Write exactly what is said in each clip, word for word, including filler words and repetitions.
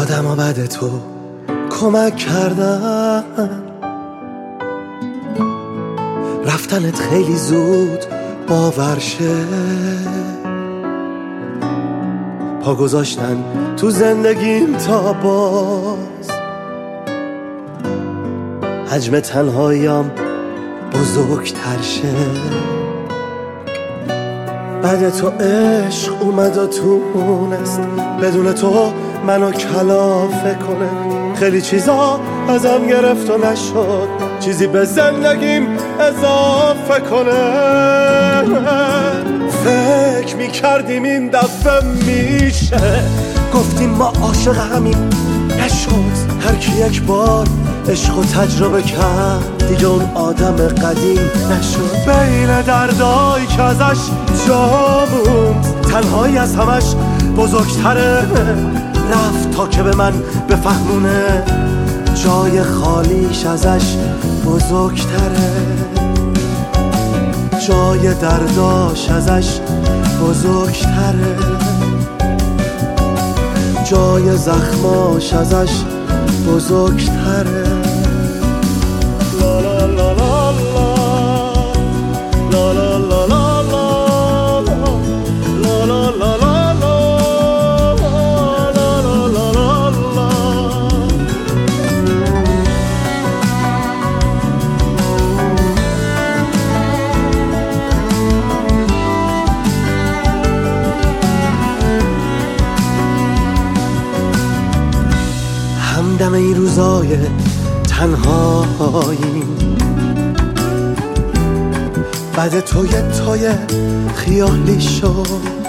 آدم ها بعد تو کمک کردن، رفتنت خیلی زود باور شه، پا گذاشتن تو زندگیم تا باز حجم تنهاییم بزرگتر شه. بعد تو عشق اومد و تونست بدون تو منو کلافه کنه، خیلی چیزا ازم گرفت و نشد چیزی به زندگیم اضافه کنه. فکر میکردیم این دفعه میشه، گفتیم ما عاشق همین، نشد. هر کی یک بار عشق و تجربه کرد دیگه اون آدم قدیم نشد. بین دردایی که ازش جا موند تنهایی از همش بزرگتره، رفت تا که به من بفهمونه جای خالیش ازش بزرگتره، جای درداش ازش بزرگتره، جای زخماش ازش بزرگتره. لا لا لا لا لا لا لا لا لا لا لا لا همدم این روزای تنهایی، بعد تو یه تای خیالی شد.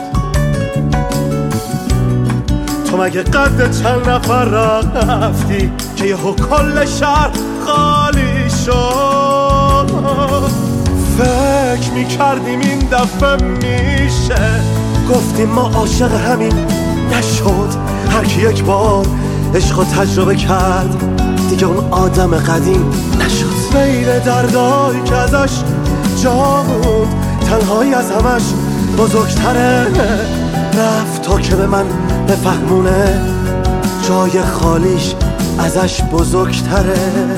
تو مگه قد چند نفر رفتی که یه کل شهر خالی شد؟ فکر میکردیم این دفعه میشه، گفتیم ما عاشق همین، نشد. هر کی یک بار عشق و تجربه کرد دیگه اون آدم قدیم نشد. بین دردایی که ازش جا موند تنهایی از همش بزرگتره، رفت تا که به من بفهمونه جای خالیش ازش بزرگتره،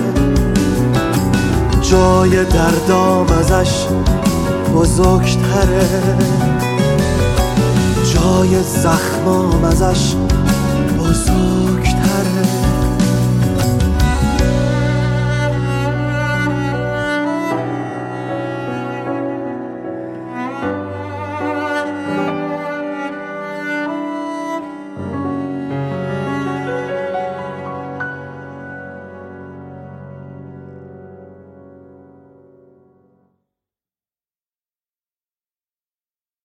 جای دردام ازش بزرگتره، جای زخمام ازش بزرگتره.